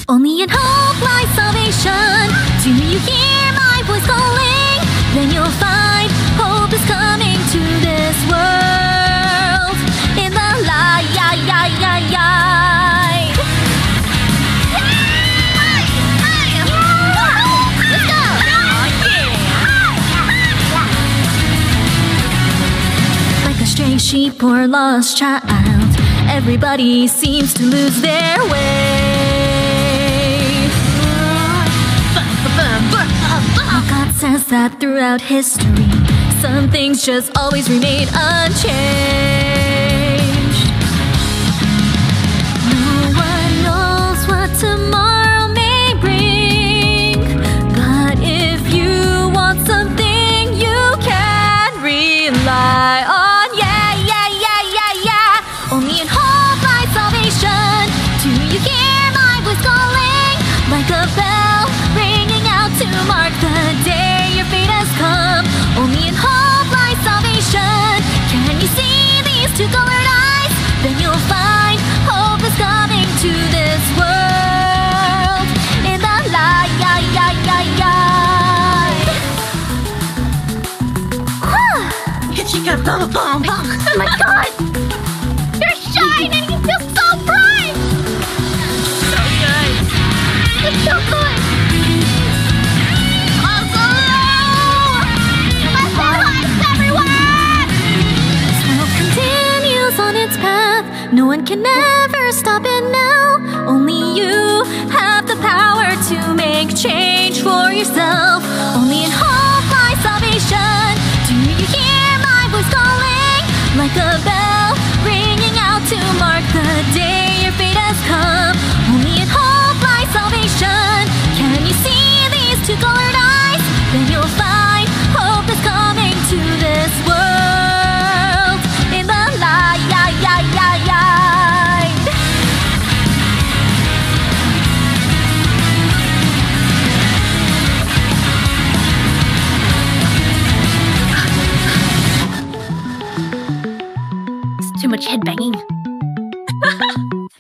Only in hope lies salvation. Do you hear my voice calling? Then you'll find hope is coming to this world. In the light. Let's go! Like a stray sheep or lost child, everybody seems to lose their way. God says that throughout history, some things just always remain unchanged. No one knows what tomorrow may bring, but if you want something, you can rely on. Only in hope lies salvation. Do you hear my voice calling? Like a bell ringing out to mark the day your fate has come. Only in hope lies salvation. Can you see these two colored eyes? Then you'll find hope is coming to this world. In the light. Oh my god! You're shining! You feel so bright! So good! It's so good! Lights everywhere! Smoke continues on its path. No one can ever stop it now. Only you have the power to make change for yourself. Only in hope lies salvation. Do you hear my voice calling? Like a bell ringing out to mark the day your fate has come. Only in hope lies salvation. Can you see these two colored eyes? Then you'll find hope is coming to this world. In the light. It's too much head banging.